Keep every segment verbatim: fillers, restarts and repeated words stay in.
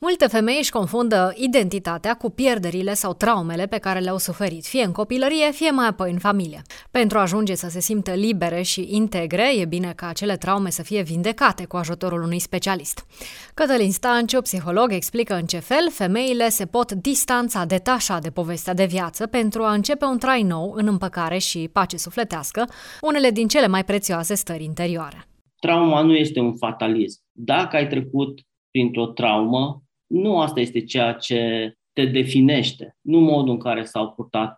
Multe femei își confundă identitatea cu pierderile sau traumele pe care le-au suferit, fie în copilărie, fie mai apoi în familie. Pentru a ajunge să se simtă libere și integre, e bine ca acele traume să fie vindecate cu ajutorul unui specialist. Cătălin Stanciu, psiholog, explică în ce fel femeile se pot distanța, detașa de povestea de viață pentru a începe un trai nou în împăcare și pace sufletească, unele din cele mai prețioase stări interioare. Trauma nu este un fatalism. Dacă ai trecut printr-o traumă, nu asta este ceea ce te definește, nu modul în care s-au purtat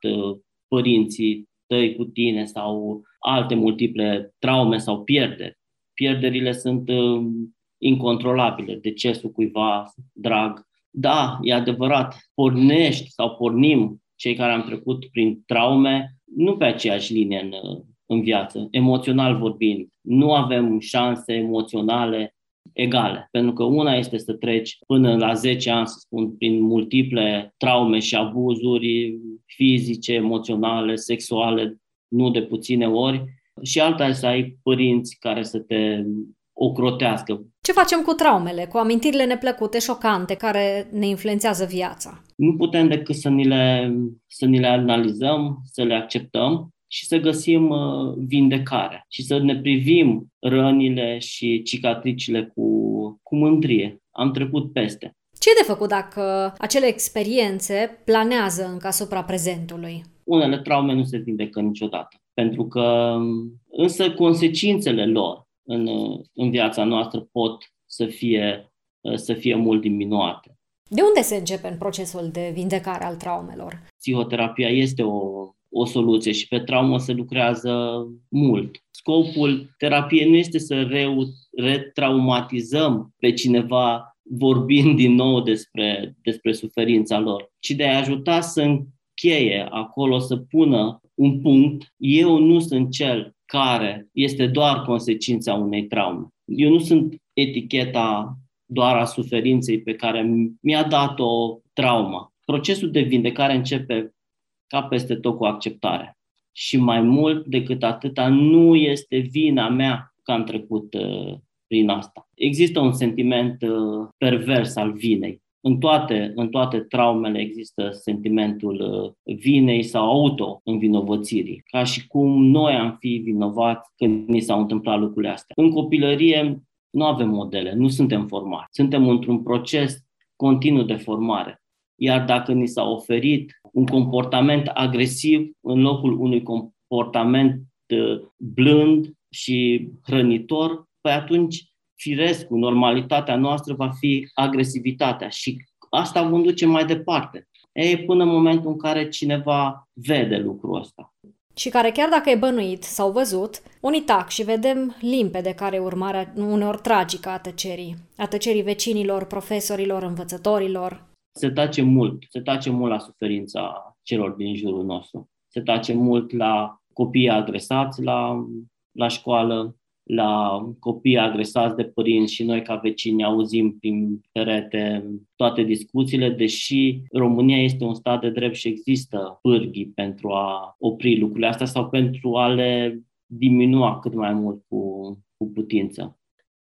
părinții tăi cu tine sau alte multiple traume sau pierderi. Pierderile sunt incontrolabile, decesul cuiva drag. Da, e adevărat, pornești sau pornim cei care am trecut prin traume, nu pe aceeași linie în, în viață, emoțional vorbind. Nu avem șanse emoționale egale, pentru că una este să treci până la zece ani, să spun, prin multiple traume și abuzuri fizice, emoționale, sexuale, nu de puține ori, și alta să ai părinți care să te ocrotească. Ce facem cu traumele, cu amintirile neplăcute, șocante, care ne influențează viața? Nu putem decât să ni le, să ni le analizăm, să le acceptăm și să găsim uh, vindecare și să ne privim rănile și cicatricile cu, cu mândrie. Am trecut peste. Ce e de făcut dacă acele experiențe planează încă asupra prezentului? Unele traume nu se vindecă niciodată, pentru că însă consecințele lor în, în viața noastră pot să fie, să fie mult diminuate. De unde se începe în procesul de vindecare al traumelor? Psihoterapia este o o soluție și pe traumă se lucrează mult. Scopul terapiei nu este să reu, retraumatizăm pe cineva vorbind din nou despre, despre suferința lor, ci de a ajuta să încheie acolo, să pună un punct. Eu nu sunt cel care este doar consecința unei traume. Eu nu sunt eticheta doar a suferinței pe care mi-a dat-o trauma. Procesul de vindecare începe ca peste tot cu acceptare. Și mai mult decât atâta, nu este vina mea că am trecut uh, prin asta. Există un sentiment uh, pervers al vinei. În toate, în toate traumele există sentimentul uh, vinei sau auto-învinovățirii, ca și cum noi am fi vinovați când ni s-au întâmplat lucrurile astea. În copilărie nu avem modele, nu suntem formați. Suntem într-un proces continuu de formare. Iar dacă ni s-a oferit un comportament agresiv în locul unui comportament blând și hrănitor, păi atunci, firesc, normalitatea noastră va fi agresivitatea și asta vom duce mai departe. Ei, până în momentul în care cineva vede lucrul ăsta. Și care, chiar dacă e bănuit sau văzut, unii tac și vedem limpede care e urmarea uneori tragică a tăcerii, a tăcerii vecinilor, profesorilor, învățătorilor. Se tace mult, se tace mult la suferința celor din jurul nostru. Se tace mult la copiii agresați la, la școală, la copiii agresați de părinți și noi ca vecini auzim prin perete toate discuțiile, deși România este un stat de drept și există pârghii pentru a opri lucrurile astea sau pentru a le diminua cât mai mult cu, cu putință.